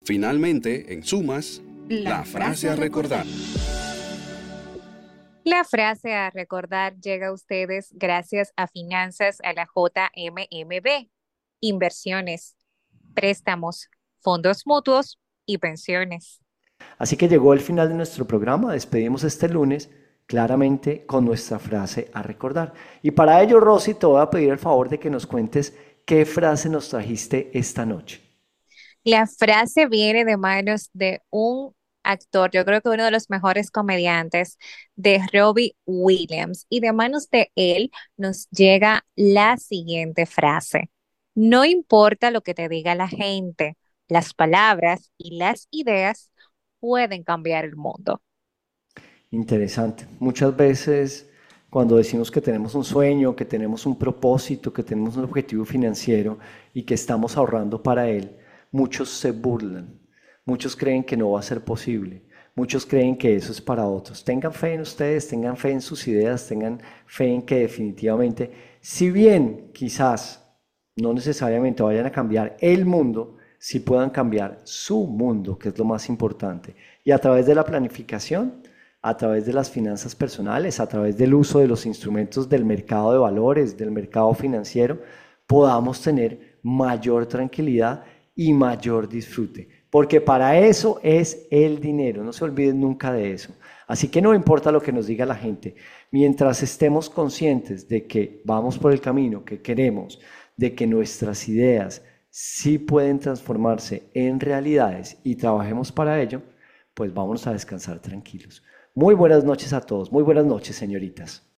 Finalmente, en sumas, la frase a recordar. La frase a recordar llega a ustedes gracias a Finanzas a la JMMB, inversiones, préstamos, fondos mutuos y pensiones. Así que llegó el final de nuestro programa. Despedimos este lunes claramente con nuestra frase a recordar. Y para ello, Rosy, te voy a pedir el favor de que nos cuentes qué frase nos trajiste esta noche. La frase viene de manos de un actor, yo creo que uno de los mejores comediantes, de Robbie Williams, y de manos de él nos llega la siguiente frase. No importa lo que te diga la gente, las palabras y las ideas pueden cambiar el mundo. Interesante. Muchas veces cuando decimos que tenemos un sueño, que tenemos un propósito, que tenemos un objetivo financiero y que estamos ahorrando para él, muchos se burlan. Muchos creen que no va a ser posible. Muchos creen que eso es para otros. Tengan fe en ustedes, tengan fe en sus ideas, tengan fe en que definitivamente, si bien quizás no necesariamente vayan a cambiar el mundo, sí puedan cambiar su mundo, que es lo más importante. Y a través de la planificación, a través de las finanzas personales, a través del uso de los instrumentos del mercado de valores, del mercado financiero, podamos tener mayor tranquilidad y mayor disfrute. Porque para eso es el dinero, no se olviden nunca de eso. Así que no importa lo que nos diga la gente, mientras estemos conscientes de que vamos por el camino que queremos, de que nuestras ideas sí pueden transformarse en realidades y trabajemos para ello, pues vamos a descansar tranquilos. Muy buenas noches a todos, muy buenas noches, señoritas.